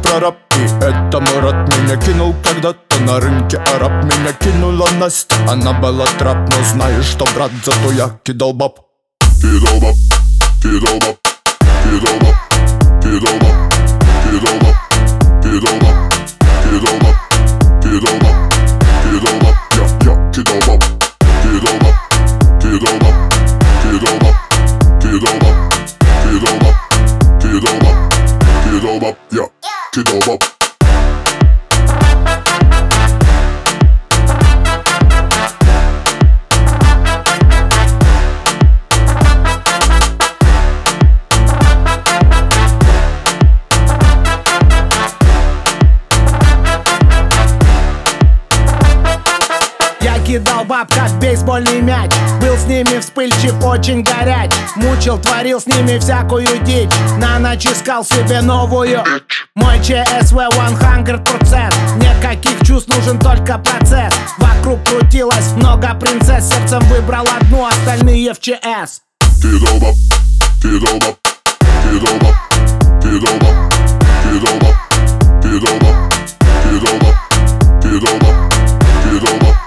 прораб. И это мой род. Меня кинул когда-то на рынке араб. Меня кинула Настя, она была трап. Но знаешь что, брат, зато я кидал баб. Кидал баб, кидал баб, кидал баб, кидал баб, кидал баб, кидал баб, кидал баб, кидал баб, кидал баб. Я кидал баб, кидал баб, кидал баб, кидал баб, кидал баб, кидал баб, кидал баб, кидал баб. Я кидал баб. Кидал баб, как бейсбольный мяч. Был с ними вспыльчив, очень горяч. Мучил, творил с ними всякую дичь. На ночь искал себе новую. Мой ЧСВ 100%. Никаких чувств, нужен только процесс. Вокруг крутилось много принцесс. Сердцем выбрал одну, остальные в ЧС. Кидал баб, кидал баб, кидал баб, кидал баб, кидал баб, кидал баб, кидал баб, кидал баб, кидал баб.